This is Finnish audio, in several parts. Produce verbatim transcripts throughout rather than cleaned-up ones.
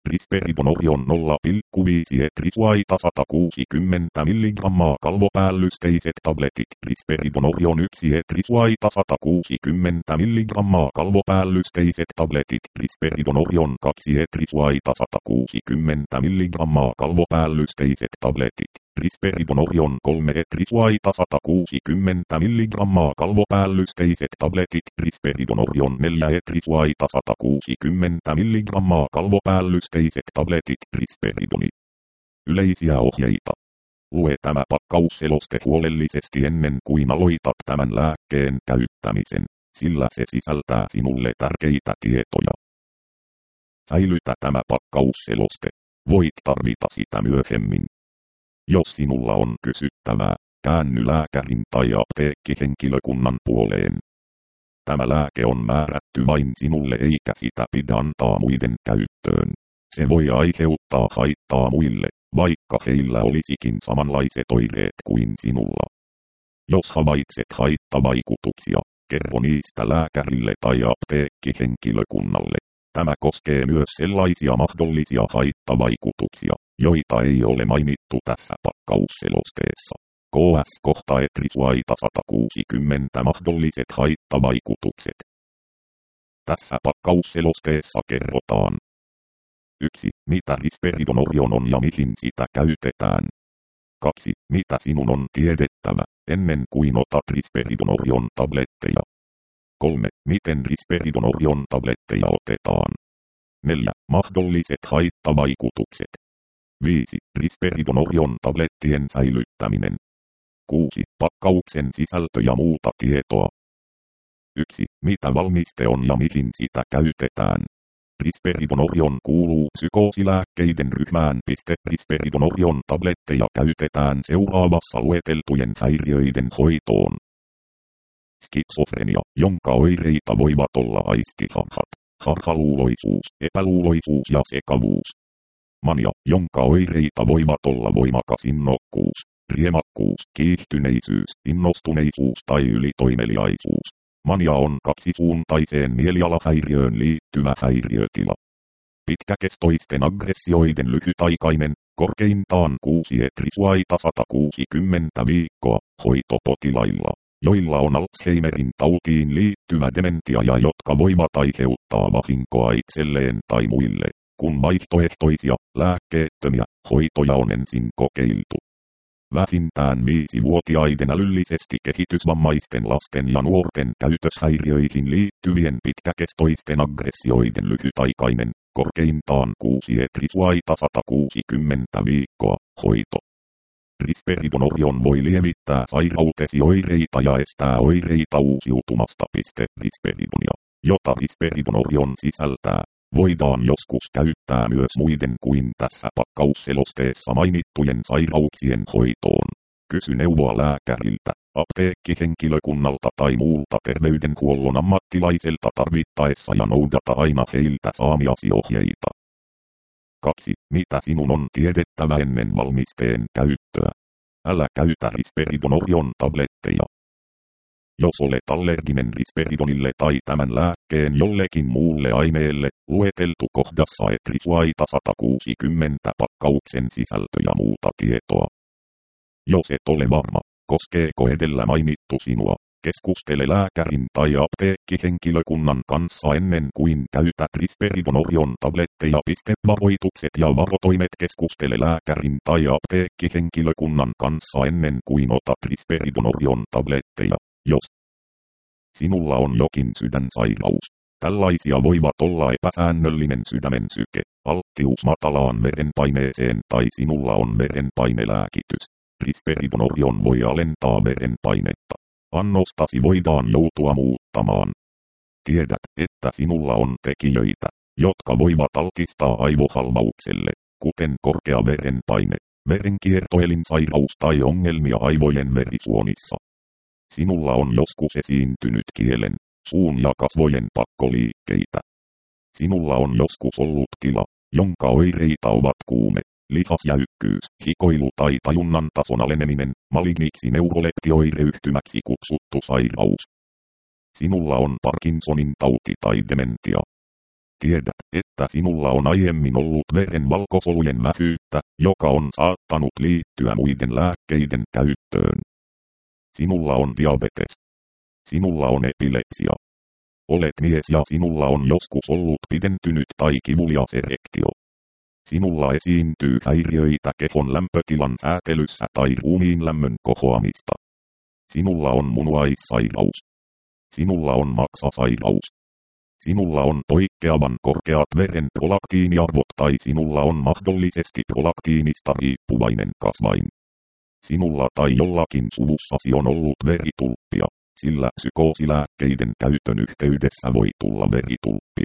Risperidon nolla pilkku viisi etrisvaita sata kuusikymmentä milligrammaa kalvopäällysteiset tabletit. Risperidon yksi etrisvaita sata kuusikymmentä milligrammaa kalvopäällysteiset tabletit. Risperidon kaksi etrisvaita sata kuusikymmentä milligrammaa kalvopäällysteiset tabletit. Risperidon kolme etrisvaita sata kuusikymmentä milligrammaa kalvopäällysteiset tabletit. Risperidon neljä etrisvaita sata kuusikymmentä milligrammaa kalvopäällysteiset tabletit. Risperidoni. Yleisiä ohjeita. Lue tämä pakkausseloste huolellisesti ennen kuin aloitat tämän lääkkeen käyttämisen, sillä se sisältää sinulle tärkeitä tietoja. Säilytä tämä pakkausseloste. Voit tarvita sitä myöhemmin. Jos sinulla on kysyttävää, käänny lääkärin tai apteekkihenkilökunnan puoleen. Tämä lääke on määrätty vain sinulle eikä sitä pidä antaa muiden käyttöön. Se voi aiheuttaa haittaa muille, vaikka heillä olisikin samanlaiset oireet kuin sinulla. Jos havaitset haittavaikutuksia, kerro niistä lääkärille tai apteekkihenkilökunnalle. Tämä koskee myös sellaisia mahdollisia haittavaikutuksia, joita ei ole mainittu tässä pakkausselosteessa. K S kohta etrisvaita sata kuusikymmentä mahdolliset haittavaikutukset. Tässä pakkausselosteessa kerrotaan. yksi. Mitä risperidon on ja mihin sitä käytetään. kaksi. Mitä sinun on tiedettävä, ennen kuin otat risperidon tabletteja. kolme. Miten risperidon tabletteja otetaan. neljä. Mahdolliset haittavaikutukset. viisi. Risperidon tablettien säilyttäminen. kuusi. Pakkauksen sisältö ja muuta tietoa. yksi. Mitä valmiste on ja mihin sitä käytetään. Risperidon kuuluu psykoosilääkkeiden ryhmään. Risperidon tabletteja käytetään seuraavassa lueteltujen häiriöiden hoitoon. Skitsofrenia, jonka oireita voivat olla aistiharhat, harhaluuloisuus, epäluuloisuus ja sekavuus. Mania, jonka oireita voivat olla voimakas innokkuus, riemakkuus, kiihtyneisyys, innostuneisuus tai ylitoimeliaisuus. Mania on kaksisuuntaiseen mielialahäiriöön liittyvä häiriötila. Pitkäkestoisten aggressioiden lyhytaikainen, korkeintaan kuusi etrisvaita sata kuusikymmentä viikkoa, hoito potilailla, joilla on Alzheimerin tautiin liittyvä dementia ja jotka voivat aiheuttaa vahinkoa itselleen tai muille, kun vaihtoehtoisia, lääkkeettömiä, hoitoja on ensin kokeiltu. Vähintään viisivuotiaiden älyllisesti kehitysvammaisten lasten ja nuorten käytöshäiriöihin liittyvien pitkäkestoisten aggressioiden lyhytaikainen, korkeintaan kuusi etrisvaita sata kuusikymmentä viikkoa, hoito. Risperidon voi lievittää sairautesi oireita ja estää oireita uusiutumasta. Risperidonia, jota risperidon sisältää, voidaan joskus käyttää myös muiden kuin tässä pakkausselosteessa mainittujen sairauksien hoitoon. Kysy neuvoa lääkäriltä, apteekkihenkilökunnalta tai muulta terveydenhuollon ammattilaiselta tarvittaessa ja noudata aina heiltä saamiasi ohjeita. kaksi. Mitä sinun on tiedettävä ennen valmisteen käyttöä? Älä käytä risperidon tabletteja. Jos olet allerginen risperidonille tai tämän lääkkeen jollekin muulle aineelle, lueteltu kohdassa etrisvaita sata kuusikymmentä pakkauksen sisältö ja muuta tietoa. Jos et ole varma, koskeeko edellä mainittu sinua, keskustele lääkärin tai apteekkihenkilökunnan kanssa ennen kuin käytät risperidon tabletteja. Varoitukset ja varotoimet. Keskustele lääkärin tai apteekkihenkilökunnan kanssa ennen kuin otat risperidon tabletteja, jos sinulla on jokin sydänsairaus. Tällaisia voivat olla epäsäännöllinen sydämen syke, alttius matalaan verenpaineeseen tai sinulla on verenpainelääkitys. Risperidon voi alentaa verenpainetta. Annostasi voidaan joutua muuttamaan. Tiedät, että sinulla on tekijöitä, jotka voivat altistaa aivohalvaukselle, kuten korkea verenpaine, verenkiertoelinsairaus tai ongelmia aivojen verisuonissa. Sinulla on joskus esiintynyt kielen, suun ja kasvojen pakkoliikkeitä. Sinulla on joskus ollut tila, jonka oireita ovat kuume, lihasjäykkyys, hikoilu tai tajunnan tason aleneminen, maligniksi neuroleptioireyhtymäksi kutsuttu sairaus. Sinulla on Parkinsonin tauti tai dementia. tiedät, että sinulla on aiemmin ollut verenvalkosolujen vähyyttä, joka on saattanut liittyä muiden lääkkeiden käyttöön. Sinulla on diabetes. Sinulla on epilepsia. Olet mies ja sinulla on joskus ollut pidentynyt tai kivulias erektio. Sinulla esiintyy häiriöitä kehon lämpötilan säätelyssä tai ruumiin lämmön kohoamista. Sinulla on munuaissairaus. Sinulla on maksasairaus. Sinulla on poikkeavan korkeat veren prolaktiiniarvot tai sinulla on mahdollisesti prolaktiinista riippuvainen kasvain. Sinulla tai jollakin suvussasi on ollut veritulppia, sillä psykoosilääkkeiden käytön yhteydessä voi tulla veritulppia.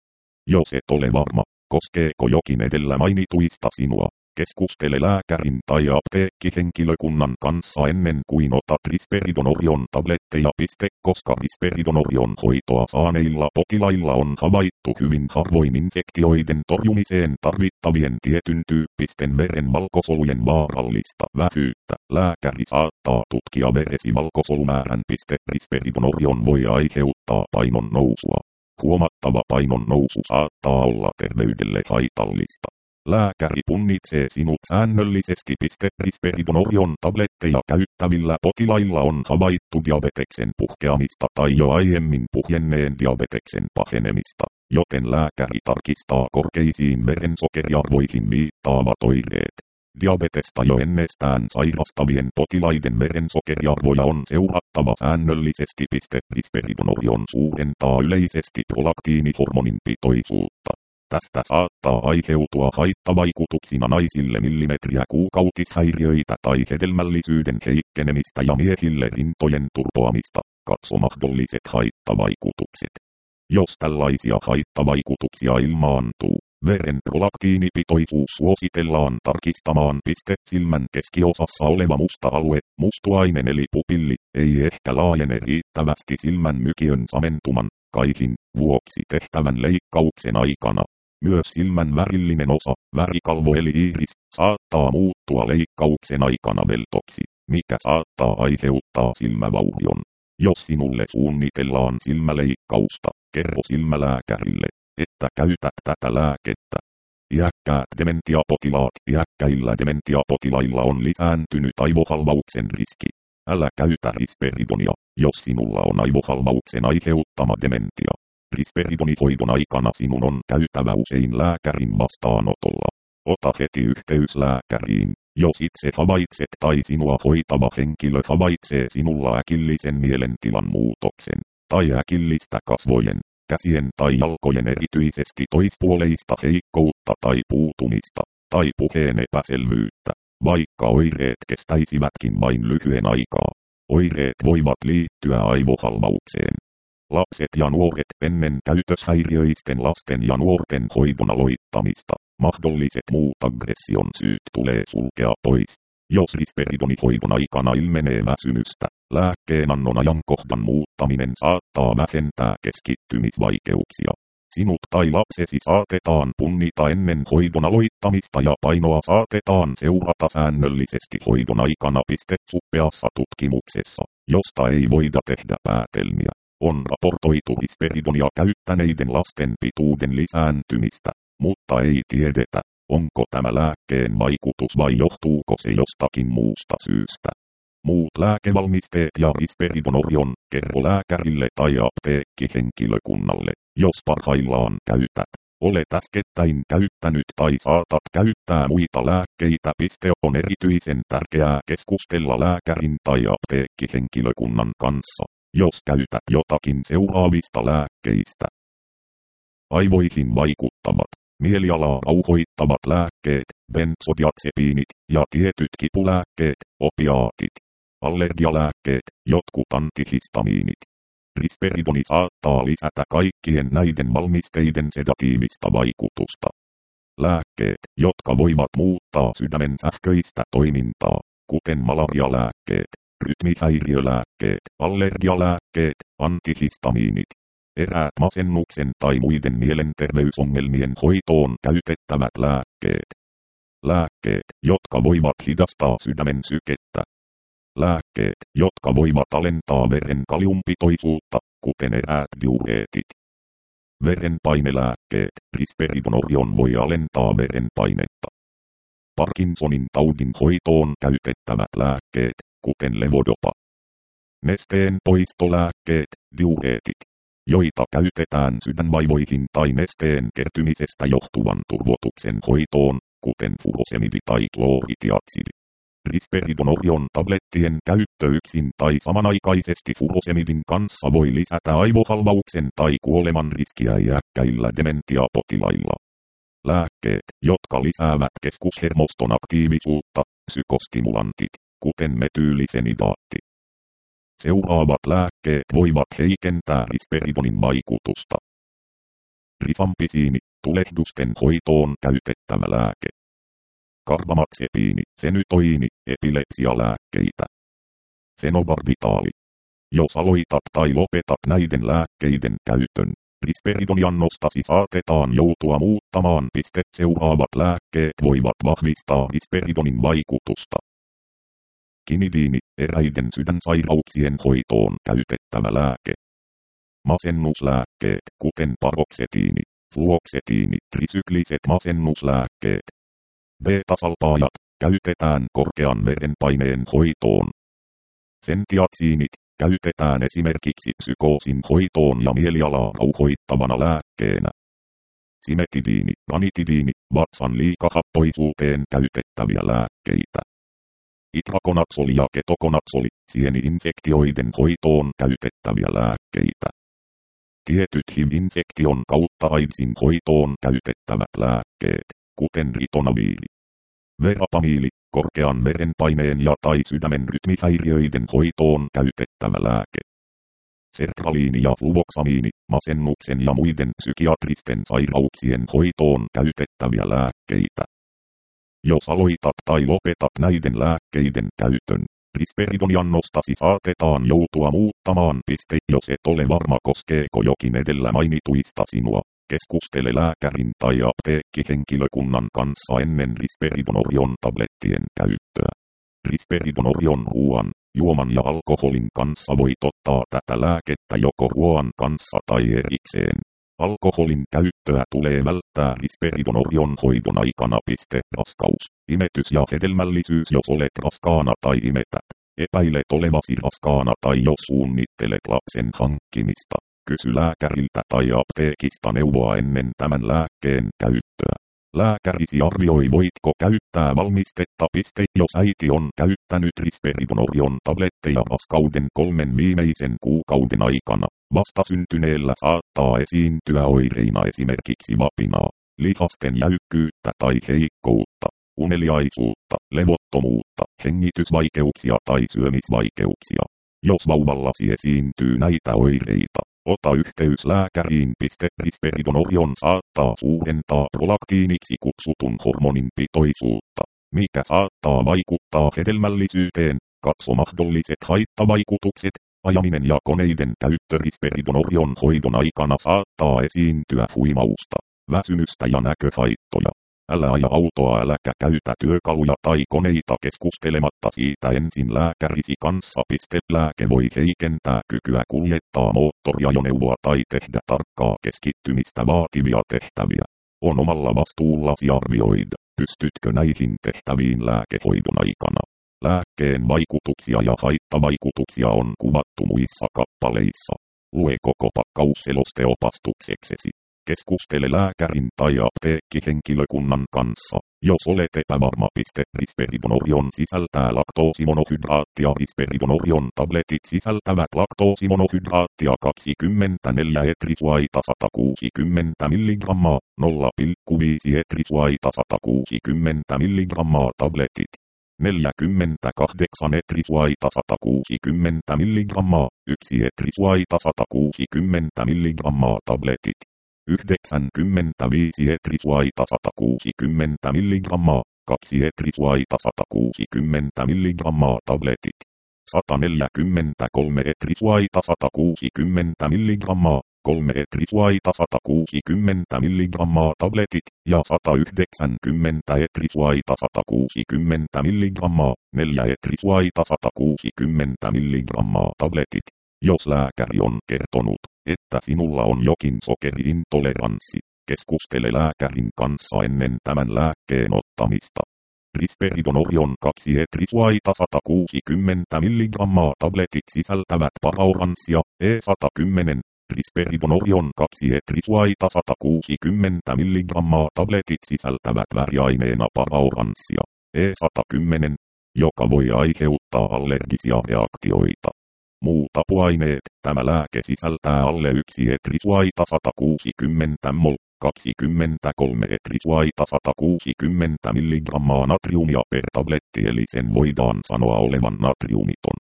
Jos et ole varma, koskeeko jokin edellä mainituista sinua, keskustele lääkärin tai apteekkihenkilökunnan kanssa ennen kuin otat risperidonorion tabletteja. Koska risperidonorion hoitoa saaneilla potilailla on havaittu hyvin harvoin infektioiden torjumiseen tarvittavien tietyn tyyppisten verenvalkosolujen vaarallista vähyyttä, lääkäri saattaa tutkia veresi valkosolumäärän. Risperidonorion voi aiheuttaa painon nousua. Huomattava painon nousu saattaa olla terveydelle haitallista. Lääkäri punnitsee sinut säännöllisesti. Risperidonorion tabletteja käyttävillä potilailla on havaittu diabeteksen puhkeamista tai jo aiemmin puhjenneen diabeteksen pahenemista, joten lääkäri tarkistaa korkeisiin verensokeriarvoihin viittaavat oireet. Diabetesta jo ennestään sairastavien potilaiden verensokeriarvoja on seurattava säännöllisesti. Risperidonorion suurentaa yleisesti prolaktiinihormonin pitoisuutta. Tästä saattaa aiheutua haittavaikutuksina naisille millimetriä kuukautishäiriöitä tai hedelmällisyyden heikkenemistä ja miehille rintojen turpoamista. Katso mahdolliset haittavaikutukset. Jos tällaisia haittavaikutuksia ilmaantuu, veren prolaktiinipitoisuus suositellaan tarkistamaan. Silmän keskiosassa oleva musta alue, mustuainen eli pupilli, ei ehkä laajene riittävästi silmän mykiön samentuman, kaihin, vuoksi tehtävän leikkauksen aikana. Myös silmän värillinen osa, värikalvo eli iiris, saattaa muuttua leikkauksen aikana veltoksi, mikä saattaa aiheuttaa silmävaurion. Jos sinulle suunnitellaan silmäleikkausta, kerro silmälääkärille, että käytät tätä lääkettä. Iäkkäät dementiapotilaat. Iäkkäillä dementiapotilailla on lisääntynyt aivohalvauksen riski. Älä käytä risperidonia, jos sinulla on aivohalvauksen aiheuttama dementia. Risperidonihoidon aikana sinun on käytävä usein lääkärin vastaanotolla. Ota heti yhteys lääkäriin, jos itse havaitset tai sinua hoitava henkilö havaitsee sinulla äkillisen mielentilan muutoksen, tai äkillistä kasvojen, käsien tai jalkojen erityisesti toispuoleista heikkoutta tai puutumista, tai puheen epäselvyyttä, vaikka oireet kestäisivätkin vain lyhyen aikaa. Oireet voivat liittyä aivohalvaukseen. Lapset ja nuoret ennen käytöshäiriöisten lasten ja nuorten hoidon aloittamista. Mahdolliset muut aggression syyt tulee sulkea pois. Jos risperidonihoidon aikana ilmenee väsymystä, lääkkeen annon ajankohdan muuttaminen saattaa vähentää keskittymisvaikeuksia. Sinut tai lapsesi saatetaan punnita ennen hoidon aloittamista ja painoa saatetaan seurata säännöllisesti hoidon aikana. Suppeassa tutkimuksessa, josta ei voida tehdä päätelmiä, on raportoitu risperidonia käyttäneiden lasten pituuden lisääntymistä, mutta ei tiedetä, onko tämä lääkkeen vaikutus vai johtuuko se jostakin muusta syystä. Muut lääkevalmisteet ja risperidonorion, kerro lääkärille tai apteekkihenkilökunnalle, jos parhaillaan käytät. Olet äskettäin käyttänyt tai saatat käyttää muita lääkkeitä. On erityisen tärkeää keskustella lääkärin tai apteekkihenkilökunnan kanssa, jos käytät jotakin seuraavista lääkkeistä. Aivoihin vaikuttavat, mielialaa rauhoittavat lääkkeet, benzodiazepiinit ja tietyt kipulääkkeet, opiaatit. Allergialääkkeet, jotkut antihistamiinit. Risperidoni saattaa lisätä kaikkien näiden valmisteiden sedatiivista vaikutusta. Lääkkeet, jotka voivat muuttaa sydämen sähköistä toimintaa, kuten malarialääkkeet, rytmihäiriölääkkeet, allergialääkkeet, antihistamiinit. Eräät masennuksen tai muiden mielenterveysongelmien hoitoon käytettävät lääkkeet. Lääkkeet, jotka voivat hidastaa sydämen sykettä. Lääkkeet, jotka voivat alentaa veren kaliumpitoisuutta, kuten eräät diureetit. Verenpainelääkkeet. Risperidonorion voi alentaa verenpainetta. Parkinsonin taudin hoitoon käytettävät lääkkeet, kuten levodopa. Nesteen poistolääkkeet, diureetit, joita käytetään sydänvaivoihin tai nesteen kertymisestä johtuvan turvotuksen hoitoon, kuten furosemidi tai klooritiaksidi. Risperidonorion tablettien käyttö yksin tai samanaikaisesti furosemidin kanssa voi lisätä aivohalvauksen tai kuoleman riskiä iäkkäillä dementiapotilailla. Lääkkeet, jotka lisäävät keskushermoston aktiivisuutta, psykostimulantit, kuten metyylifenidaatti. Seuraavat lääkkeet voivat heikentää risperidonin vaikutusta. Rifampisiini, tulehdusten hoitoon käytettävä lääke. Karbamaxepiini, fenytoiini, epilepsialääkkeitä. Fenobarbitaali. Jos aloitat tai lopetat näiden lääkkeiden käytön, risperidoniannostasi saatetaan joutua muuttamaan. Piste. Seuraavat lääkkeet voivat vahvistaa risperidonin vaikutusta. Kinidiini, eräiden sydänsairauksien hoitoon käytettävä lääke. Masennuslääkkeet, kuten paroksetiini, fluoksetiini, trisykliset masennuslääkkeet. Beta-salpaajat, käytetään korkean verenpaineen hoitoon. Fentiaksiinit, käytetään esimerkiksi psykoosin hoitoon ja mielialaa rauhoittavana lääkkeenä. Simetidiini, ranitidiini, vatsan liikahappoisuuteen käytettäviä lääkkeitä. Itrakonatsoli ja ketokonatsoli, sieni-infektioiden hoitoon käytettäviä lääkkeitä. Tietyt H I V-infektion kautta AIDSin hoitoon käytettävät lääkkeet, kuten ritonaviiri. Verapamiili, korkean verenpaineen ja tai sydämen rytmihäiriöiden hoitoon käytettävä lääke. Sertraliini ja fluvoksamiini, masennuksen ja muiden psykiatristen sairauksien hoitoon käytettäviä lääkkeitä. Jos aloitat tai lopetat näiden lääkkeiden käytön, risperidoniannostasi saatetaan joutua muuttamaan. Piste. Jos et ole varma koskeeko jokin edellä mainituista sinua, keskustele lääkärin tai apteekkihenkilökunnan kanssa ennen risperidonorion tablettien käyttöä. Risperidonorion ruoan, juoman ja alkoholin kanssa voit ottaa tätä lääkettä joko ruoan kanssa tai erikseen. Alkoholin käyttöä tulee välttää risperidonorion hoidon aikana. Piste. Raskaus, imetys ja hedelmällisyys. Jos olet raskaana tai imetät, epäilet olevasi raskaana tai jos suunnittelet lapsen hankkimista, kysy lääkäriltä tai apteekista neuvoa ennen tämän lääkkeen käyttöä. Lääkärisi arvioi voitko käyttää valmistetta. Piste. Jos äiti on käyttänyt risperidonorion tabletteja raskauden kolmen viimeisen kuukauden aikana, vastasyntyneellä saattaa esiintyä oireina esimerkiksi vapinaa, lihasten jäykkyyttä tai heikkoutta, uneliaisuutta, levottomuutta, hengitysvaikeuksia tai syömisvaikeuksia. Jos vauvallasi esiintyy näitä oireita, ota yhteys lääkäriin. Risperidonorion saattaa suurentaa prolaktiiniksi kutsutun hormonin pitoisuutta, mikä saattaa vaikuttaa hedelmällisyyteen. Katso mahdolliset haittavaikutukset. Ajaminen ja koneiden käyttö risperidonorion hoidon aikana saattaa esiintyä huimausta, väsymystä ja näköhaittoja. Älä aja autoa äläkä käytä työkaluja tai koneita keskustelematta siitä ensin lääkärisi kanssa. Lääke voi heikentää kykyä kuljettaa moottoriajoneuvoa tai tehdä tarkkaa keskittymistä vaativia tehtäviä. On omalla vastuullasi arvioida, pystytkö näihin tehtäviin lääkehoidon aikana. Lääkkeen vaikutuksia ja haittavaikutuksia on kuvattu muissa kappaleissa. Lue koko pakkausseloste opastukseksesi. Keskustele lääkärin tai apteekkihenkilökunnan kanssa, jos olet epävarma. Risperidonorion sisältää laktoosimonohydraattia. Risperidonorion tabletit sisältävät laktoosimonohydraattia kaksikymmentäneljä etrisuaita sata kuusikymmentä milligrammaa, nolla pilkku viisi etrisuaita sata kuusikymmentä milligrammaa tabletit. neljäkymmentäkahdeksan etrisuaita sata kuusikymmentä milligrammaa, yksi etrisuaita sata kuusikymmentä milligrammaa tabletit. yhdeksänkymmentäviisi etrisuaita sata kuusikymmentä milligrammaa, kaksi etrisuaita sata kuusikymmentä milligrammaa tabletit. sata neljäkymmentäkolme etrisuaita sata kuusikymmentä milligrammaa, kolme etrisuaita sata kuusikymmentä milligrammaa tabletit ja sata yhdeksänkymmentä etrisuaita sata kuusikymmentä milligrammaa, neljä etrisuaita sata kuusikymmentä milligrammaa tabletit. Jos lääkäri on kertonut, että sinulla on jokin sokeriintoleranssi. Keskustele lääkärin kanssa ennen tämän lääkkeen ottamista. Risperidonorion kaksi etrisvaita sata kuusikymmentä milligrammaa tabletit sisältävät paraoranssia, E sata kymmenen. Risperidonorion kaksi etrisvaita sata kuusikymmentä milligrammaa tabletit sisältävät väriaineena paraoranssia, E sata kymmenen, joka voi aiheuttaa allergisia reaktioita. Muut apuaineet, tämä lääke sisältää alle yksi etrisvaita sata kuusikymmentä mol, kaksikymmentäkolme etrisvaita sata kuusikymmentä milligrammaa natriumia per tabletti, eli sen voidaan sanoa olevan natriumiton.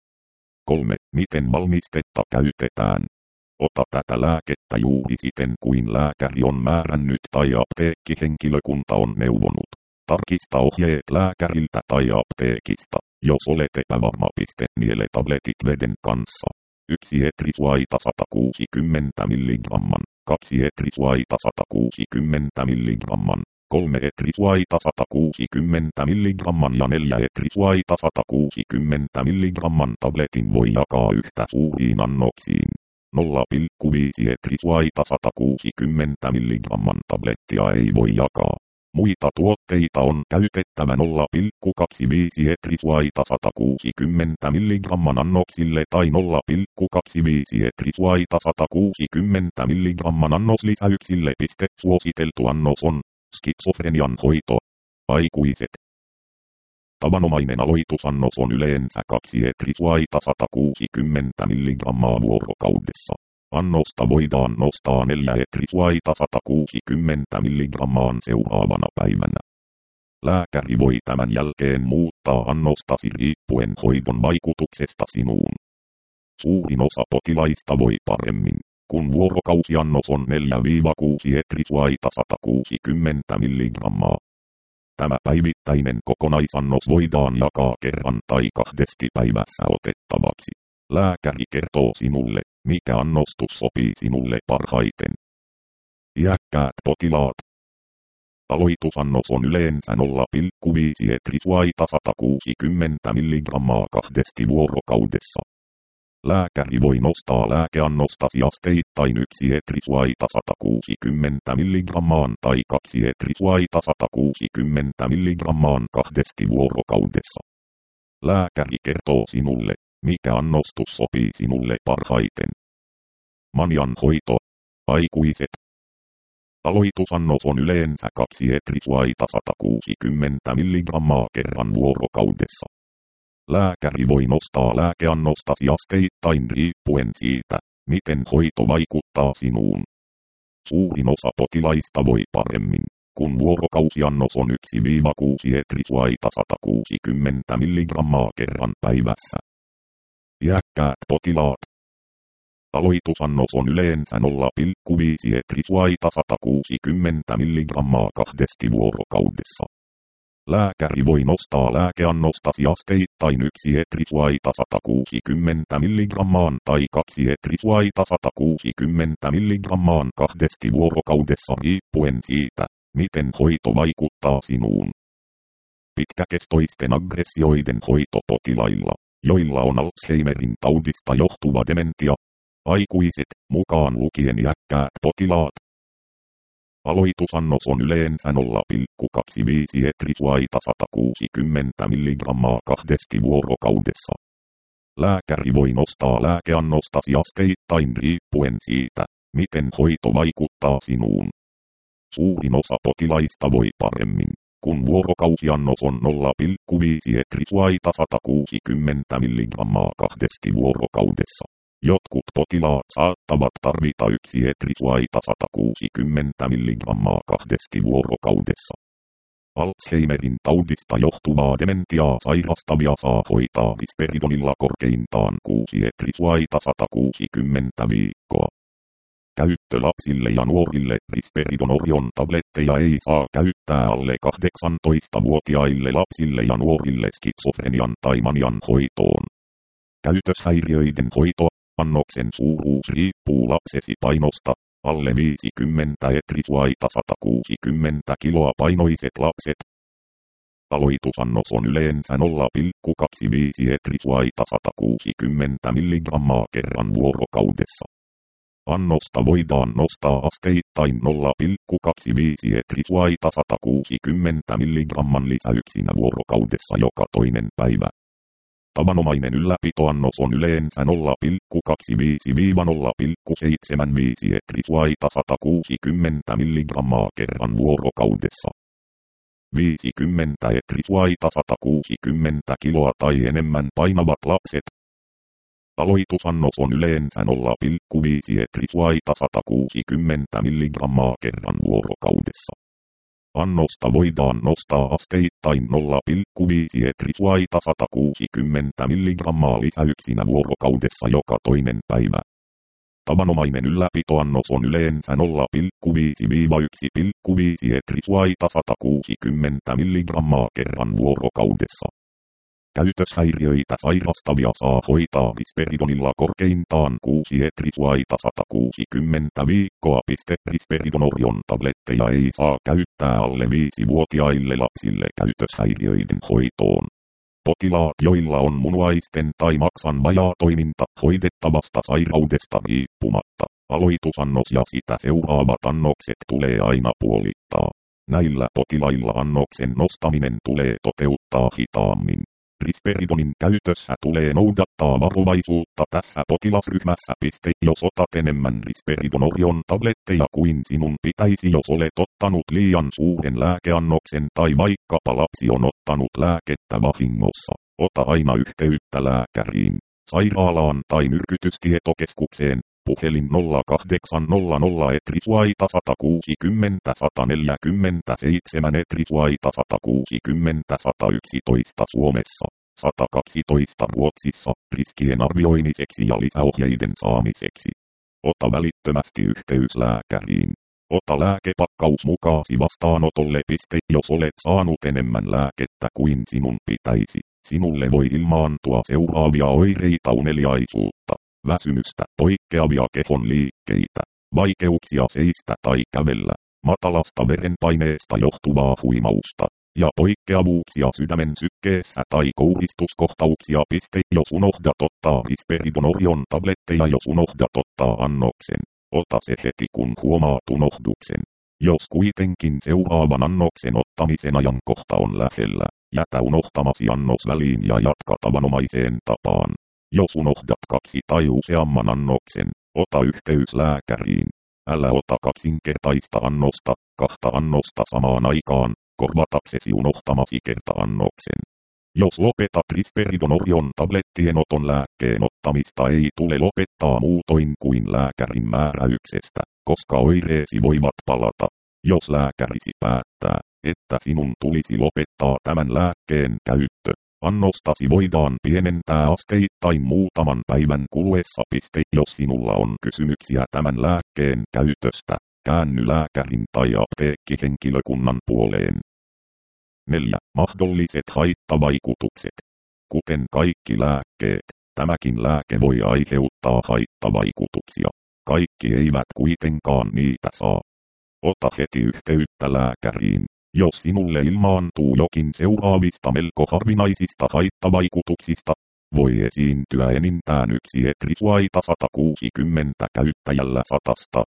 kolme. Miten valmistetta käytetään? Ota tätä lääkettä juuri siten kuin lääkäri on määrännyt tai apteekkihenkilökunta on neuvonut. Tarkista ohjeet lääkäriltä tai apteekista, jos olet epävarma. Niele tabletit veden kanssa. yksi etrisvaita sata kuusikymmentä milligramman, kaksi etrisvaita sata kuusikymmentä milligramman, kolme etrisvaita sata kuusikymmentä milligramman ja neljä etrisvaita sata kuusikymmentä milligramman tabletin voi jakaa yhtä suuriin annoksiin. nolla pilkku viisi etrisvaita sata kuusikymmentä milligramman tablettia ei voi jakaa. Muita tuotteita on käytettävä nolla pilkku kaksikymmentäviisi etrisvaita sata kuusikymmentä milligramman annoksille tai nolla pilkku kaksikymmentäviisi etrisvaita sata kuusikymmentä milligramman annoslisäyksille. Suositeltu annos on skitsofrenian hoito. Aikuiset. Tavanomainen aloitusannos on yleensä kaksi etrisvaita sata kuusikymmentä milligrammaa vuorokaudessa. Annosta voidaan nostaa neljä etrisvaita sata kuusikymmentä milligrammaan seuraavana päivänä. Lääkäri voi tämän jälkeen muuttaa annostasi riippuen hoidon vaikutuksesta sinuun. Suurin osa potilaista voi paremmin, kun vuorokausiannos on neljä kuusi etrisvaita sata kuusikymmentä milligrammaa. Tämä päivittäinen kokonaisannos voidaan jakaa kerran tai kahdesti päivässä otettavaksi. Lääkäri kertoo sinulle, mikä annostus sopii sinulle parhaiten. Iäkkäät potilaat. Aloitusannos on yleensä nolla pilkku viisi etrisvaita sata kuusikymmentä milligrammaa kahdesti vuorokaudessa. Lääkäri voi nostaa lääkeannostasi asteittain yksi etrisvaita sata kuusikymmentä milligrammaan tai kaksi etrisvaita sata kuusikymmentä milligrammaan kahdesti vuorokaudessa. Lääkäri kertoo sinulle, mikä annostus sopii sinulle parhaiten. Manian hoito. Aikuiset. Aloitusannos on yleensä kaksi etrisvaita sata kuusikymmentä milligrammaa kerran vuorokaudessa. Lääkäri voi nostaa lääkeannostasi asteittain riippuen siitä, miten hoito vaikuttaa sinuun. Suurin osa potilaista voi paremmin, kun vuorokausiannos on yksi kuusi etrisvaita sata kuusikymmentä milligrammaa kerran päivässä. Iäkkäät potilaat. Aloitusannos on yleensä nolla pilkku viisi etrisvaita sata kuusikymmentä milligrammaa kahdesti vuorokaudessa. Lääkäri voi nostaa lääkeannostasi asteittain yksi etrisvaita sata kuusikymmentä milligrammaan tai kaksi etrisvaita sata kuusikymmentä milligrammaan kahdesti vuorokaudessa riippuen siitä, miten hoito vaikuttaa sinuun. Pitkäkestoisten aggressioiden hoito potilailla, joilla on Alzheimerin taudista johtuva dementia. Aikuiset, mukaan lukien iäkkäät potilaat. Aloitusannos on yleensä nolla pilkku kaksikymmentäviisi etrisvaita sata kuusikymmentä milligrammaa kahdesti vuorokaudessa. Lääkäri voi nostaa lääkeannostasi asteittain riippuen siitä, miten hoito vaikuttaa sinuun. Suurin osa potilaista voi paremmin, kun vuorokausiannos on nolla pilkku viisi etrisvaita sata kuusikymmentä milligrammaa kahdesti vuorokaudessa. Jotkut potilaat saattavat tarvita yksi etrisvaita sata kuusikymmentä milligrammaa kahdesti vuorokaudessa. Alzheimerin taudista johtuvaa dementiaa sairastavia saa hoitaa risperidonilla korkeintaan kuusi etrisvaita sata kuusikymmentä viikkoa. Käyttö lapsille ja nuorille. Risperidonorion tabletteja ei saa käyttää alle kahdeksantoistavuotiaille lapsille ja nuorille skitsofrenian tai manian hoitoon. Käytöshäiriöiden hoito. Annoksen suuruus riippuu lapsesi painosta. Alle viisikymmentä etrisvaita sata kuusikymmentä kiloa painoiset lapset. Aloitusannos on yleensä nolla pilkku kaksikymmentäviisi etrisvaita sata kuusikymmentä milligrammaa kerran vuorokaudessa. Annosta voidaan nostaa asteittain nolla pilkku kaksikymmentäviisi etrisuaita sata kuusikymmentä milligramman lisäyksinä vuorokaudessa joka toinen päivä. Tavanomainen ylläpitoannos on yleensä nolla pilkku kaksikymmentäviisi - nolla pilkku seitsemänkymmentäviisi etrisuaita sata kuusikymmentä milligrammaa kerran vuorokaudessa. viisikymmentä etrisuaita sata kuusikymmentä kiloa tai enemmän painavat lapset. Aloitusannos on yleensä nolla pilkku viisi etrisuaita sata kuusikymmentä milligrammaa kerran vuorokaudessa. Annosta voidaan nostaa asteittain nolla pilkku viisi etrisuaita sata kuusikymmentä milligrammaa lisäyksinä vuorokaudessa joka toinen päivä. Tavanomainen ylläpitoannos on yleensä nolla pilkku viisi - yksi pilkku viisi etrisuaita sata kuusikymmentä milligrammaa kerran vuorokaudessa. Käytöshäiriöitä sairastavia saa hoitaa risperidonilla korkeintaan kuusi etrisuaita sata kuusikymmentä viikkoa. Risperidonorion tabletteja ei saa käyttää alle viisivuotiaille lapsille käytöshäiriöiden hoitoon. Potilaat, joilla on munuaisten tai maksan vajaatoiminta, hoidettavasta sairaudesta riippumatta, aloitusannos ja sitä seuraavat annokset tulee aina puolittaa. Näillä potilailla annoksen nostaminen tulee toteuttaa hitaammin. Risperidonin käytössä tulee noudattaa varovaisuutta tässä potilasryhmässä. Jos otat enemmän risperidonorion tabletteja kuin sinun pitäisi, jos olet ottanut liian suuren lääkeannoksen tai vaikkapa lapsi on ottanut lääkettä vahingossa, ota aina yhteyttä lääkäriin, sairaalaan tai myrkytystietokeskukseen. Puhelin nolla kahdeksan nolla nolla etrisuaita sata kuusikymmentä sata neljäkymmentäseitsemän etrisuaita sata kuusikymmentä sata yksitoista Suomessa, sata kaksitoista Ruotsissa, riskien arvioimiseksi ja lisäohjeiden saamiseksi. Ota välittömästi yhteys lääkäriin. Ota lääkepakkaus mukaasi vastaanotolle. Jos olet saanut enemmän lääkettä kuin sinun pitäisi, sinulle voi ilmaantua seuraavia oireita: uneliaisuutta, väsymystä, poikkeavia kehon liikkeitä, vaikeuksia seistä tai kävellä, matalasta verenpaineesta johtuvaa huimausta ja poikkeavuuksia sydämen sykkeessä tai kouristuskohtauksia. Jos unohdat ottaa risperidonorion tabletteja, jos unohdat ottaa annoksen, ota se heti kun huomaat unohduksen. Jos kuitenkin seuraavan annoksen ottamisen ajankohta on lähellä, jätä unohtamasi annos väliin ja jatka tavanomaiseen tapaan. Jos unohdat kaksi tai useamman annoksen, ota yhteys lääkäriin. Älä ota kaksinkertaista annosta, kahta annosta samaan aikaan, korvataksesi unohtamasi kerta-annoksen. Jos lopetat risperidonorion tablettien oton, lääkkeen ottamista ei tule lopettaa muutoin kuin lääkärin määräyksestä, koska oireesi voivat palata. Jos lääkärisi päättää, että sinun tulisi lopettaa tämän lääkkeen käyttö, annostasi voidaan pienentää asteittain muutaman päivän kuluessa. Jos sinulla on kysymyksiä tämän lääkkeen käytöstä, käänny lääkärin tai apteekkihenkilökunnan puoleen. neljä. Mahdolliset haittavaikutukset. Kuten kaikki lääkkeet, tämäkin lääke voi aiheuttaa haittavaikutuksia. Kaikki eivät kuitenkaan niitä saa. Ota heti yhteyttä lääkäriin, jos sinulle ilmaantuu jokin seuraavista melko harvinaisista haittavaikutuksista. Voi esiintyä enintään yksi etrisuaita sata kuusikymmentä käyttäjällä satasta.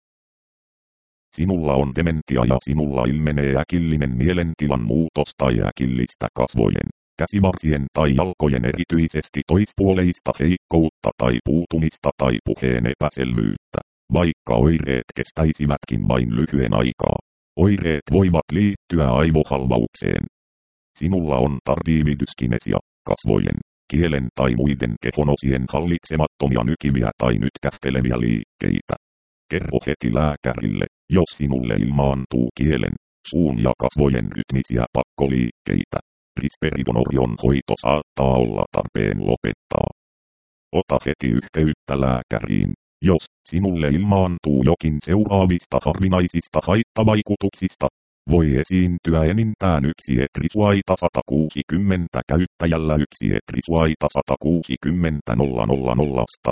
Sinulla on dementia ja sinulla ilmenee äkillinen mielentilan muutos tai äkillistä kasvojen, käsivarsien tai jalkojen erityisesti toispuoleista heikkoutta tai puutumista tai puheen epäselvyyttä, vaikka oireet kestäisivätkin vain lyhyen aikaa. Oireet voivat liittyä aivohalvaukseen. Sinulla on tardiividyskinesia, kasvojen, kielen tai muiden kehonosien hallitsemattomia nykiviä tai nytkähteleviä liikkeitä. Kerro heti lääkärille, jos sinulle ilmaantuu kielen, suun ja kasvojen rytmisiä pakkoliikkeitä. Risperidonorion hoito saattaa olla tarpeen lopettaa. Ota heti yhteyttä lääkäriin, jos sinulle ilmaantuu jokin seuraavista harvinaisista haittavaikutuksista. Voi esiintyä enintään yksi etrisuaita sata kuusikymmentä käyttäjällä yksi etrisuaita sata kuusikymmentä nolla nolla nollasta.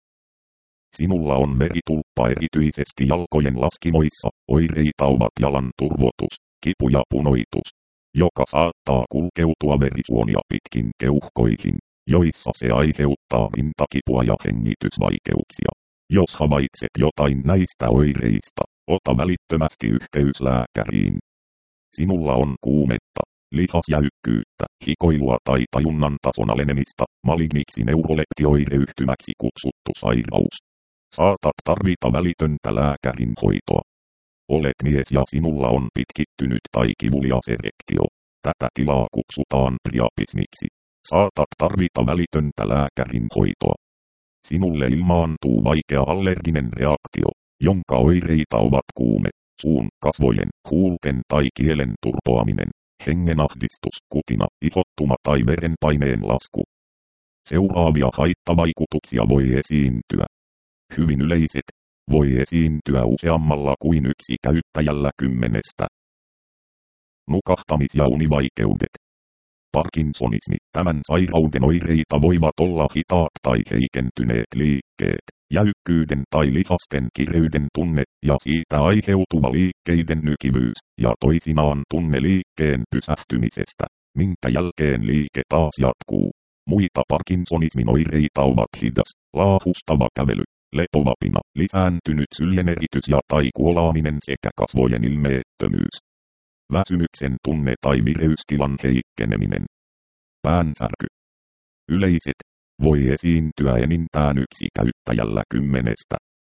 Sinulla on veritulppa erityisesti jalkojen laskimoissa, oireita ovat jalan turvotus, kipu ja punoitus, joka saattaa kulkeutua verisuonia pitkin keuhkoihin, joissa se aiheuttaa rintakipua ja hengitysvaikeuksia. Jos havaitset jotain näistä oireista, ota välittömästi yhteys lääkäriin. Sinulla on kuumetta, lihasjäykkyyttä, hikoilua tai tajunnan tason alenemista, maligniksi neuroleptioireyhtymäksi kutsuttu sairaus. Saatat tarvita välitöntä lääkärin hoitoa. Olet mies ja sinulla on pitkittynyt tai kivulias erektio. Tätä tilaa kutsutaan priapismiksi. Saatat tarvita välitöntä lääkärin hoitoa. Sinulle ilmaantuu vaikea allerginen reaktio, jonka oireita ovat kuume, suun, kasvojen, huulten tai kielen turpoaminen, hengenahdistus, kutina, ihottuma tai verenpaineen lasku. Seuraavia haittavaikutuksia voi esiintyä. Hyvin yleiset. Voi esiintyä useammalla kuin yksi käyttäjällä kymmenestä. Nukahtamis- ja univaikeudet. Parkinsonismi. Tämän sairauden oireita voivat olla hitaat tai heikentyneet liikkeet, jäykkyyden tai lihasten kireyden tunne ja siitä aiheutuva liikkeiden nykivyys ja toisinaan tunne liikkeen pysähtymisestä, minkä jälkeen liike taas jatkuu. Muita Parkinsonismin oireita ovat hidas, laahustava kävely, lepovapina, lisääntynyt syljeneritys ja tai kuolaaminen sekä kasvojen ilmeettömyys. Väsymyksen tunne tai vireystilan heikkeneminen. Päänsärky. Yleiset. Voi esiintyä enintään yksi käyttäjällä kymmenestä.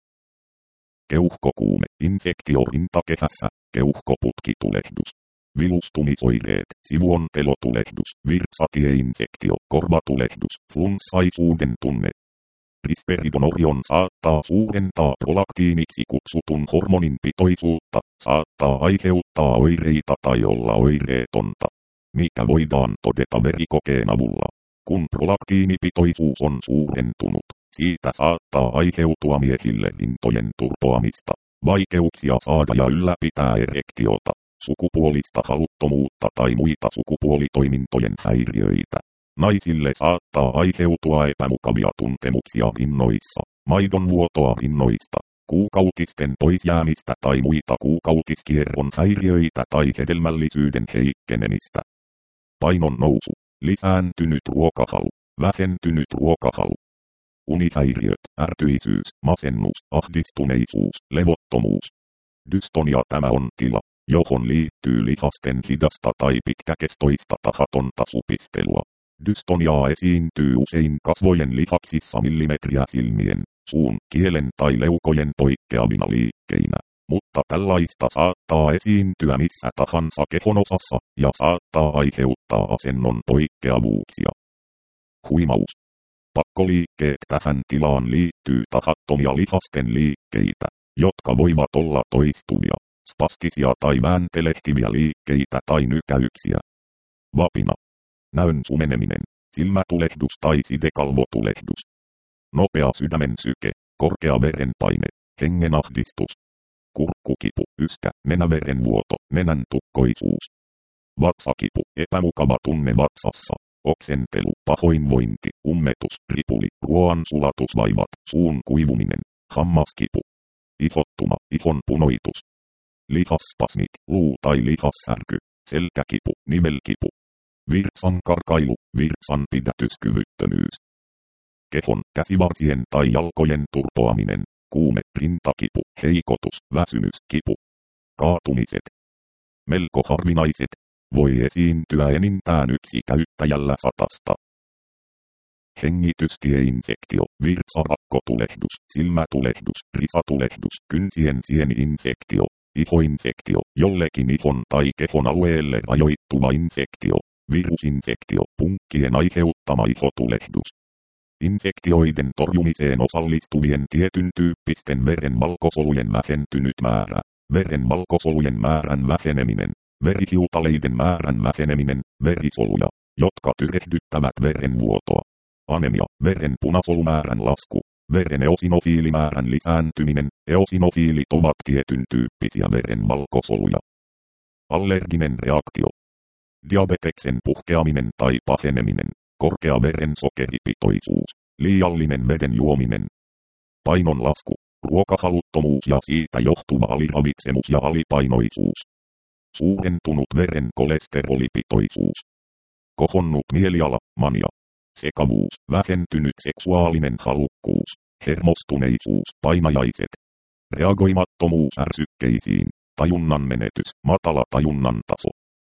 Keuhkokuume, infektio rintakehässä, keuhkoputkitulehdus. Vilustumisoireet, sivuontelotulehdus, virsatieinfektio, korvatulehdus, flunssaisuuden tunne. Risperidonorion saattaa suurentaa prolaktiiniksi kutsutun hormonin pitoisuutta, saattaa aiheuttaa oireita tai olla oireetonta, mikä voidaan todeta verikokeen avulla. Kun prolaktiinipitoisuus on suurentunut, siitä saattaa aiheutua miehille rintojen turpoamista, vaikeuksia saada ja ylläpitää erektiota, sukupuolista haluttomuutta tai muita sukupuolitoimintojen häiriöitä. Naisille saattaa aiheutua epämukavia tuntemuksia rinnoissa, maidonvuotoa rinnoista, kuukautisten poisjäämistä tai muita kuukautiskierron häiriöitä tai hedelmällisyyden heikkenemistä. Painon nousu, lisääntynyt ruokahalu, vähentynyt ruokahalu. Unihäiriöt, ärtyisyys, masennus, ahdistuneisuus, levottomuus. Dystonia. Tämä on tila, johon liittyy lihasten hidasta tai pitkäkestoista tahatonta supistelua. Dystoniaa esiintyy usein kasvojen lihaksissa millimetriä silmien, suun, kielen tai leukojen poikkeavina liikkeinä, mutta tällaista saattaa esiintyä missä tahansa kehonosassa ja saattaa aiheuttaa asennon poikkeavuuksia. Huimaus. Pakkoliikkeet. Tähän tilaan liittyy tahattomia lihasten liikkeitä, jotka voivat olla toistuvia, spastisia tai vääntelehtiviä liikkeitä tai nykäyksiä. Vapina. Näön sumeneminen, silmätulehdus tai sidekalvotulehdus. Nopea sydämen syke, korkea verenpaine, hengenahdistus. Kurkkukipu, yskä, nenäverenvuoto, nenän tukkoisuus. Vatsakipu, epämukava tunne vatsassa, oksentelu, pahoinvointi, ummetus, ripuli, ruoansulatusvaivat, suun kuivuminen, hammaskipu. Ihottuma, ihon punoitus. Lihasspasmit, luu- tai lihassärky, selkäkipu, nivelkipu. Virtsan karkailu, virtsan pidätyskyvyttömyys. Kehon, käsivarsien tai jalkojen turpoaminen, kuume, rintakipu, heikotus, väsymys, kipu. Kaatumiset. Melko harvinaiset. Voi esiintyä enintään yksi käyttäjällä satasta. Hengitystieinfektio, virtsarakkotulehdus, silmätulehdus, risatulehdus, kynsien sieni-infektio, ihoinfektio, jollekin ihon tai kehon alueelle rajoittuva infektio. Virusinfektio, punkkien aiheuttama ihotulehdus. Infektioiden torjumiseen osallistuvien tietyn tyyppisten verenvalkosolujen vähentynyt määrä, verenvalkosolujen määrän väheneminen, verihiutaleiden määrän väheneminen, verisoluja, jotka tyrehdyttävät verenvuotoa. Anemia, veren punasolumäärän lasku, veren eosinofiilimäärän lisääntyminen, eosinofiilit ovat tietyn tyyppisiä verenvalkosoluja. Allerginen reaktio. Diabeteksen puhkeaminen tai paheneminen, korkea verensokeripitoisuus, liiallinen veden juominen, painon lasku, ruokahaluttomuus ja siitä johtuva aliravitsemus ja alipainoisuus, suurentunut veren kolesterolipitoisuus, kohonnut mieliala, mania, sekavuus, vähentynyt seksuaalinen halukkuus, hermostuneisuus, painajaiset, reagoimattomuus ärsykkeisiin, tajunnan menetys, matala tajunnan taso,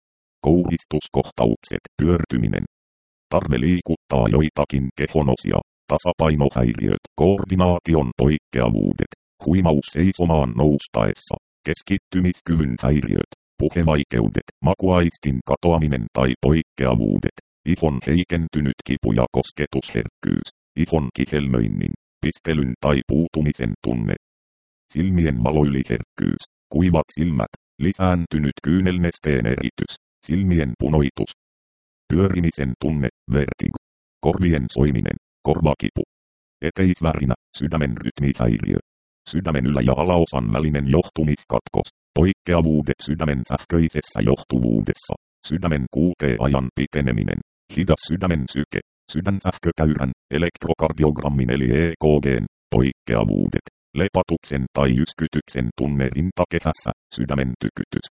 kouhistuskohtaukset, pyörtyminen, tarve liikuttaa joitakin kehonosia, tasapainohäiriöt, koordinaation poikkeavuudet, huimaus seisomaan noustaessa, keskittymiskyvyn häiriöt, puhevaikeudet, makuaistin katoaminen tai poikkeavuudet, ihon heikentynyt kipu ja kosketusherkkyys, ihon kihelmöinnin, pistelyn tai puutumisen tunne, silmien valoyliherkkyys, kuivat silmät, lisääntynyt kyynelnesteen eritys, silmien punoitus, pyörimisen tunne, vertigo, korvien soiminen, korvakipu, eteisvärinä, sydämen rytmihäiriö, sydämen ylä- ja alaosan välinen johtumiskatkos, poikkeavuudet sydämen sähköisessä johtuvuudessa, sydämen kuuteajan piteneminen, hidas sydämen syke, sydänsähkökäyrän, elektrokardiogrammin eli E K G:n, poikkeavuudet, lepatuksen tai jyskytyksen tunne rintakehässä, sydämen tykytys,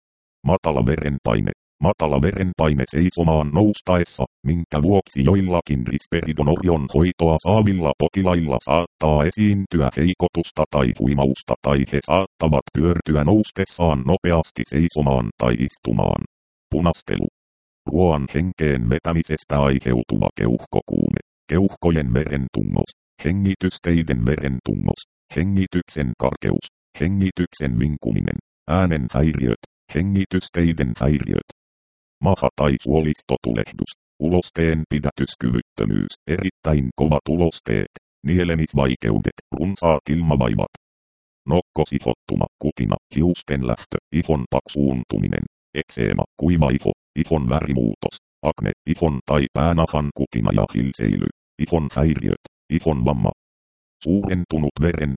matala verenpaine, matala verenpaine seisomaan noustaessa, minkä vuoksi joillakin risperidonorion hoitoa saavilla potilailla saattaa esiintyä heikotusta tai huimausta tai he saattavat pyörtyä noustessaan nopeasti seisomaan tai istumaan. Punastelu. Ruoan henkeen vetämisestä aiheutuva keuhkokuume, keuhkojen verentungos, hengitysteiden verentungos, hengityksen karkeus, hengityksen vinkuminen, äänen häiriöt, hengitysteiden häiriöt, maha- tai suolistotulehdus, ulosteen pidätyskyvyttömyys, erittäin kovat ulosteet, nielemisvaikeudet, runsaat ilmavaivat, nokkosihottuma, kutina, hiusten lähtö, ihon paksuuntuminen, ekseema, kuiva iho, ihon värimuutos, akne, ihon tai päänahan kutina ja hilseily, ihon häiriöt, ihon vamma, suurentunut veren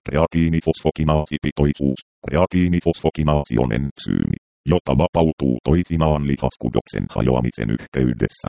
kreatiinifosfokinaasipitoisuus, kreatiinifosfokinaasi on entsyymi, jota vapautuu toisinaan lihaskudoksen hajoamisen yhteydessä.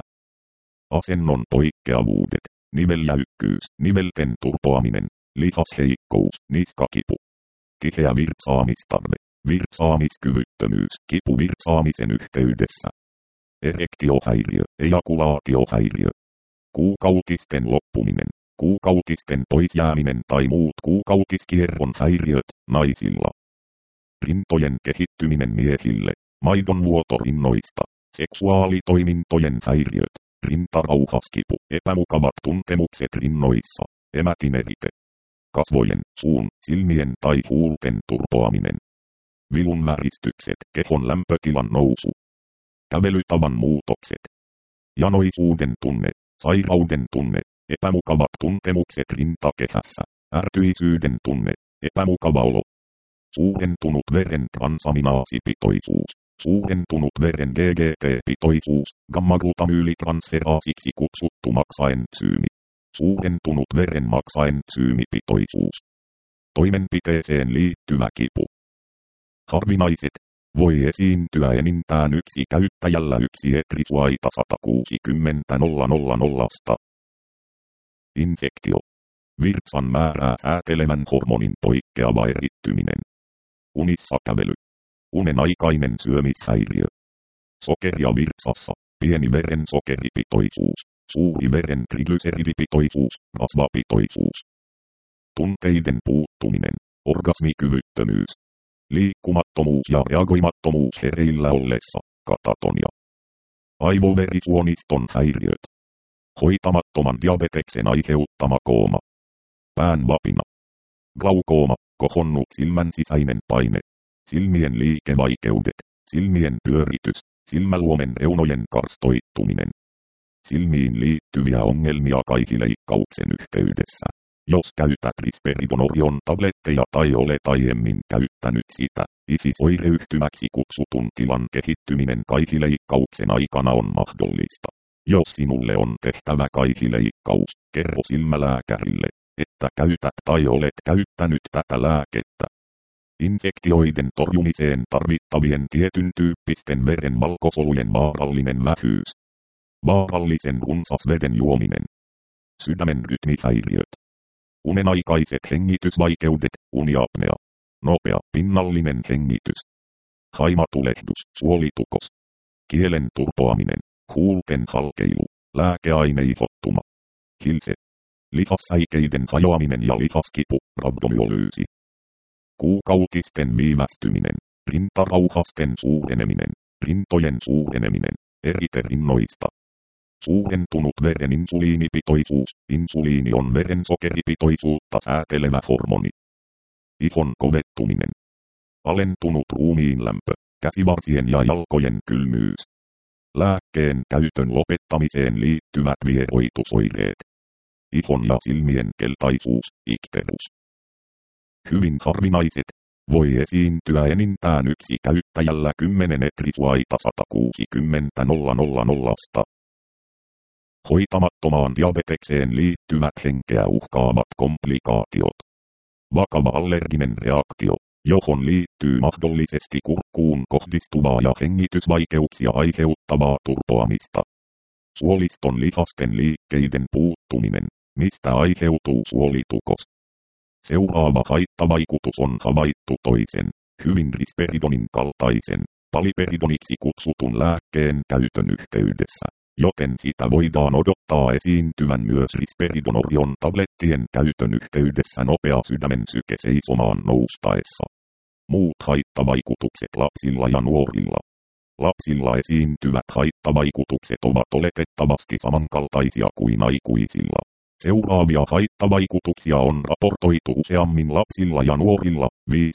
Asennon poikkeavuudet, niveljäykkyys, nivelten turpoaminen, lihasheikkous, niskakipu, tiheä virtsaamistarve, virtsaamiskyvyttömyys, kipu virtsaamisen yhteydessä, erektiohäiriö, ejakulaatiohäiriö, kuukautisten loppuminen, kuukautisten poisjääminen tai muut kuukautiskierron häiriöt naisilla. Rintojen kehittyminen miehille, maidonvuoto rinnoista, seksuaalitoimintojen häiriöt, rintarauhaskipu, epämukavat tuntemukset rinnoissa, emätinerite, kasvojen, suun, silmien tai huulten turpoaminen, vilun väristykset, kehon lämpötilan nousu, kävelytavan muutokset, janoisuuden tunne, sairauden tunne, epämukavat tuntemukset rintakehässä, ärtyisyyden tunne, epämukava olo, suurentunut veren transaminaasipitoisuus, suurentunut veren G G T-pitoisuus, gamma-glutamyylitransferaasiksi kutsuttu maksaentsyymi, suurentunut veren maksaentsyymipitoisuus, toimenpiteeseen liittyvä kipu. Harvinaiset, voi esiintyä enintään yksi käyttäjällä yksi etrisuaita sata kuusikymmentä nolla nolla nolla. Infektio. Virtsan määrää säätelevän hormonin poikkeava erittyminen. Unissa kävely. Unen aikainen syömishäiriö. Sokeria virtsassa, pieni veren sokeripitoisuus, suuri veren triglyseridipitoisuus, rasvapitoisuus. Tunteiden puuttuminen, orgasmikyvyttömyys. Liikkumattomuus ja reagoimattomuus hereillä ollessa, katatonia. Aivoverisuoniston häiriöt. Hoitamattoman diabeteksen aiheuttama kooma. Pään vapina. Glaukooma, kohonnut silmän sisäinen paine. Silmien liikevaikeudet, silmien pyöritys, silmäluomen reunojen karstoittuminen. Silmiin liittyviä ongelmia kaihileikkauksen yhteydessä. Jos käytät risperidonorion tabletteja tai olet aiemmin käyttänyt sitä, ifisoireyhtymäksi kutsutun tilan kehittyminen kaihileikkauksen aikana on mahdollista. Jos sinulle on tehtävä kaihileikkaus, kerro silmälääkärille, että käytät tai olet käyttänyt tätä lääkettä. Infektioiden torjumiseen tarvittavien tietyn tyyppisten veren valkosolujen vaarallinen vähyys. Vaarallisen runsasveden juominen. Sydämen rytmihäiriöt. Unenaikaiset hengitysvaikeudet, uniapnea. Nopea, pinnallinen hengitys. Haimatulehdus, suolitukos. Kielen turpoaminen, huulten halkeilu, lääkeaineihottuma. Hilse. lihassäikeiden hajoaminen ja lihaskipu, rabdomyolyysi. Kuukautisten viivästyminen, rintarauhasten suureneminen, rintojen suureneminen, eriterinnoista. Suurentunut veren insuliinipitoisuus, insuliini on veren sokeripitoisuutta säätelevä hormoni. Ihon kovettuminen. Alentunut ruumiin lämpö, käsivarsien ja jalkojen kylmyys. Lääkkeen käytön lopettamiseen liittyvät vieroitusoireet. Ihon ja silmien keltaisuus, ikterus. Hyvin harvinaiset. Voi esiintyä enintään yksi käyttäjällä kymmenen etrisuaita sata kuusikymmentä nolla. Hoitamattomaan diabetekseen liittyvät henkeä uhkaavat komplikaatiot. Vakava allerginen reaktio, johon liittyy mahdollisesti kurkkuun kohdistuvaa ja hengitysvaikeuksia aiheuttavaa turpoamista. Suoliston lihasten liikkeiden puuttuminen, mistä aiheutuu suolitukos. Seuraava haittavaikutus on havaittu toisen, hyvin risperidonin kaltaisen, paliperidoniksi kutsutun lääkkeen käytön yhteydessä, joten sitä voidaan odottaa esiintyvän myös risperidonorion tablettien käytön yhteydessä nopea sydämen syke seisomaan noustaessa. Muut haittavaikutukset lapsilla ja nuorilla. Lapsilla esiintyvät haittavaikutukset ovat oletettavasti samankaltaisia kuin aikuisilla. Seuraavia haittavaikutuksia on raportoitu useammin lapsilla ja nuorilla,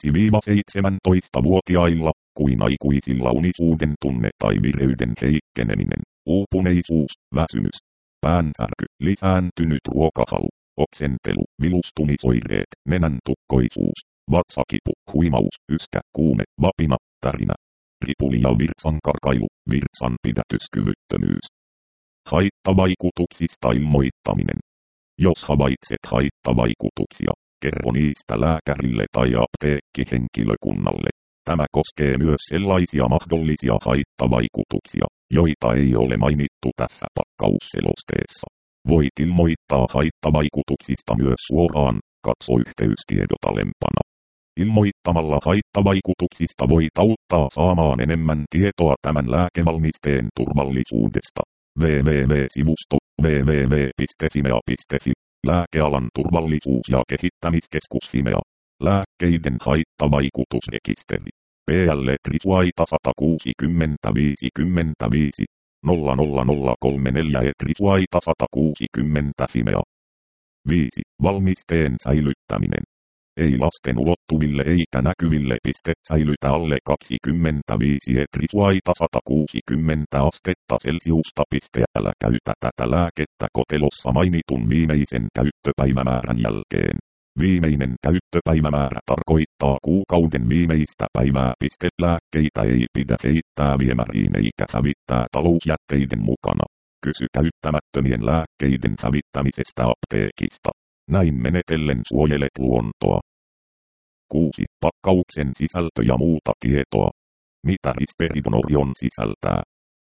viisi–seitsemäntoista-vuotiailla, kuin aikuisilla unisuuden tunne tai vireyden heikkeneminen, uupuneisuus, väsymys, päänsärky, lisääntynyt ruokahalu, oksentelu, vilustumisoireet, nenäntukkoisuus, vatsakipu, huimaus, yskä, kuume, vapina, tärinä, ripuli ja virtsankarkailu, virtsanpidätyskyvyttömyys. Haittavaikutuksista ilmoittaminen. Jos havaitset haittavaikutuksia, kerro niistä lääkärille tai apteekkihenkilökunnalle. Tämä koskee myös sellaisia mahdollisia haittavaikutuksia, joita ei ole mainittu tässä pakkausselosteessa. Voit ilmoittaa haittavaikutuksista myös suoraan, katso yhteystiedot alempana. Ilmoittamalla haittavaikutuksista voit auttaa saamaan enemmän tietoa tämän lääkevalmisteen turvallisuudesta. www.sivusto www piste fimea piste fi Lääkealan turvallisuus- ja kehittämiskeskus Fimea. Lääkkeiden haittavaikutusrekisteri. P L Trisuaita sata kuusikymmentä viisikymmentäviisi nolla nolla nolla kolme neljä Trisuaita sata kuusikymmentä Fimea. viisi. Valmisteen säilyttäminen. Ei lasten ulottuville eikä näkyville piste säilytä alle kaksikymmentäviisi Trisuaita sata kuusikymmentä astetta Celsiusta piste älä käytä tätä lääkettä kotelossa mainitun viimeisen käyttöpäivämäärän jälkeen. Viimeinen käyttöpäivämäärä tarkoittaa kuukauden viimeistä päivää. Piste lääkkeitä ei pidä heittää viemäriin eikä hävittää talousjätteiden mukana. Kysy käyttämättömien lääkkeiden hävittämisestä apteekista. Näin menetellen suojelet luontoa. kuusi. Pakkauksen sisältö ja muuta tietoa. Mitä risperidonorion sisältää?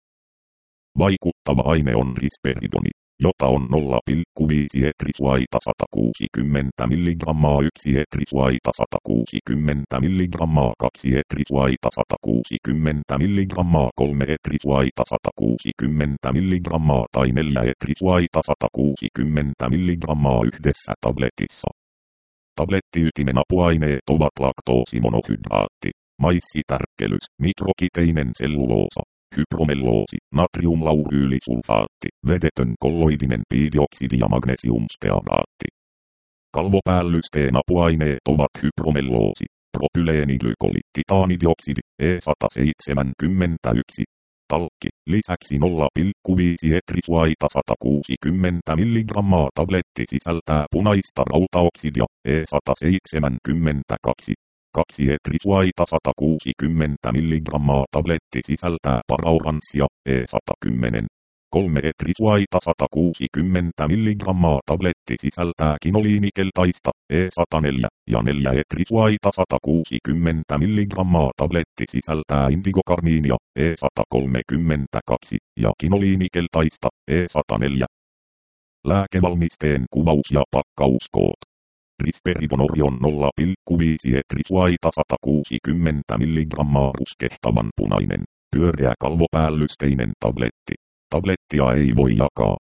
Vaikuttava aine on risperidoni, jota on nolla pilkku viisi etrisuaita sata kuusikymmentä milligrammaa, yksi etrisuaita sata kuusikymmentä milligrammaa, kaksi etrisuaita sata kuusikymmentä milligrammaa, kolme etrisuaita sata kuusikymmentä milligrammaa tai neljä etrisuaita sata kuusikymmentä milligrammaa yhdessä tabletissa. Tablettiytimen apuaineet ovat laktoosimonohydraatti, maissitärkkelys, nitrokiteinen selluloosa, hypromelloosi, natriumlauryylisulfaatti, vedetön kolloidinen piidioksidi ja magnesiumstearaatti. Kalvopäällysten apuaineet ovat hypromelloosi, propyleeniglykolli, titaanidioksidi, E sata seitsemänkymmentäyksi, talkki, lisäksi nolla pilkku viisi etrisuaita sata kuusikymmentä milligrammaa tabletti sisältää punaista rautaoksidia, E sata seitsemänkymmentäkaksi. kaksi etrisuaita sata kuusikymmentä milligrammaa tabletti sisältää paraoranssia, E sata kymmenen. kolme etrisuaita sata kuusikymmentä milligrammaa tabletti sisältää kinoliinikeltaista, E sata neljä, ja neljä etrisuaita sata kuusikymmentä milligrammaa tabletti sisältää indigokarmiinia, E sata kolmekymmentäkaksi, ja kinoliinikeltaista, E sata neljä. Lääkevalmisteen kuvaus ja pakkauskoot. Risperidonorion nolla pilkku viisi etrisuaita sata kuusikymmentä milligrammaa ruskehtavan punainen, pyöreä kalvopäällysteinen tabletti. Tablettia ei voi jakaa.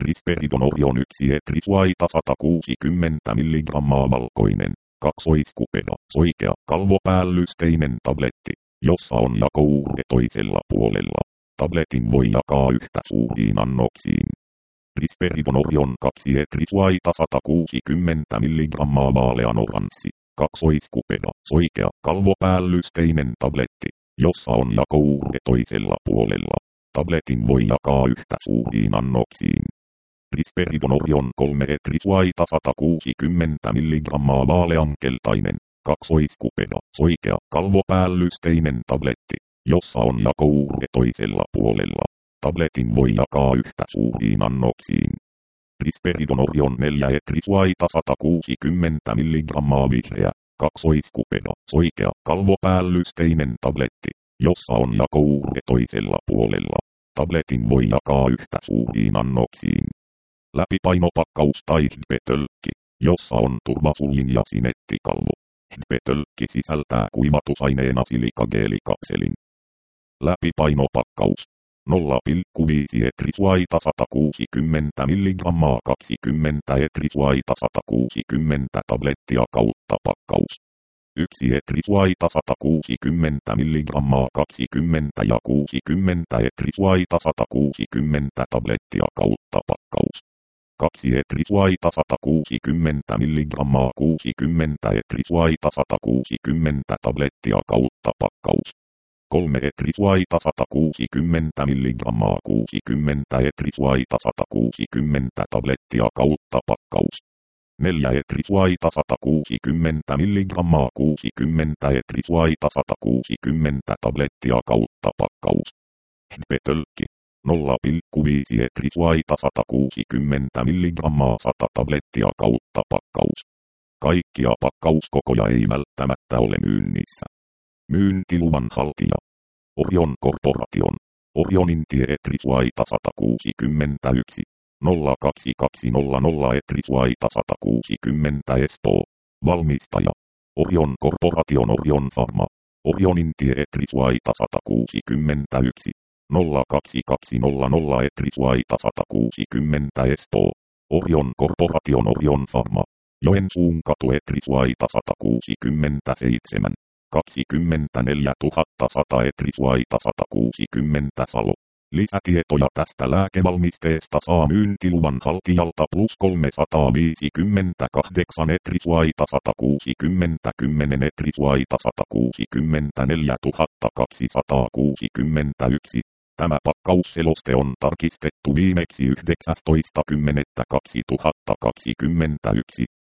Risperidon Orion yksi Etrisvaita sata kuusikymmentä milligrammaa valkoinen, kaksoiskupeda, soikea, kalvopäällysteinen tabletti, jossa on jakouurre toisella puolella. Tabletin voi jakaa yhtä suuriin annoksiin. Risperidon Orion kaksi Etrisvaita sata kuusikymmentä milligrammaa vaalean oranssi, kaksoiskupeda, soikea, kalvopäällysteinen tabletti, jossa on jakouurre toisella puolella. Tabletin voi jakaa yhtä suuriin annoksiin. Risperidon Orion kolme Etrisvaita sata kuusikymmentä milligrammaa vaaleankeltainen, kaksoiskupeda, soikea, kalvopäällysteinen tabletti, jossa on jakouurre toisella puolella. Tabletin voi jakaa yhtä suuriin annoksiin. Risperidon Orion neljä Etrisvaita sata kuusikymmentä milligrammaa vihreä, kaksoiskupeda, soikea, kalvopäällysteinen tabletti, jossa on jakouurre toisella puolella. Tabletin voi jakaa yhtä suuriin annoksiin. Läpipainopakkaus tai H B-tölkki, jossa on turvafuljin ja sinettikalvo. H B-tölkki sisältää kuivatusaineena silikageelikapselin. Läpipainopakkaus nolla pilkku viisi Etrisvaita sata kuusikymmentä milligrammaa kaksikymmentä Etrisvaita sata kuusikymmentä tablettia kautta pakkaus. yksi Etrisvaita sata kuusikymmentä milligrammaa kaksikymmentä ja kuusikymmentä Etrisvaita sata kuusikymmentä tablettia kautta pakkaus. kaksi Etrisvaita sata kuusikymmentä milligrammaa kuusikymmentä Etrisvaita sata kuusikymmentä tablettia kautta pakkaus. kolme Etrisvaita sata kuusikymmentä milligrammaa kuusikymmentä Etrisvaita sata kuusikymmentä tablettia kautta pakkaus. neljä Etrisvaita sata kuusikymmentä milligrammaa kuusikymmentä Etrisvaita sata kuusikymmentä tablettia kautta pakkaus. H B-tölkki nolla pilkku viisi Etrisvaita sata kuusikymmentä milligrammaa sata tablettia kautta pakkaus. Kaikkia pakkauskokoja ei välttämättä ole myynnissä. Myyntiluvan haltija Orion Corporation. Orionin tie Etrisvaita sata kuusikymmentäyksi nolla kaksi kaksi nolla nolla Etrisvaita sata kuusikymmentä Espoo. Valmistaja Orion Corporation Orion Pharma. Orionin tie Etrisvaita sata kuusikymmentäyksi nolla kaksi kaksi nolla nolla Etrisvaita sata kuusikymmentä Espoo. Orion Corporation Orion Pharma. Joensuun katu Etrisvaita sata kuusikymmentäseitsemän kaksikymmentäneljä tuhatta sata Etrisvaita sata kuusikymmentä Salo. Lisätietoja tästä lääkevalmisteesta saa myyntiluvan haltijalta plus kolmesataaviisikymmentäkahdeksan Etrisvaita sata kuusikymmentä kymmenen Etrisvaita sata kuusikymmentäneljä tuhatta kaksisataakuusikymmentäyksi. Tämä pakkausseloste on tarkistettu viimeksi yhdeksästoista kymmenettä kaksituhattakaksikymmentäyksi.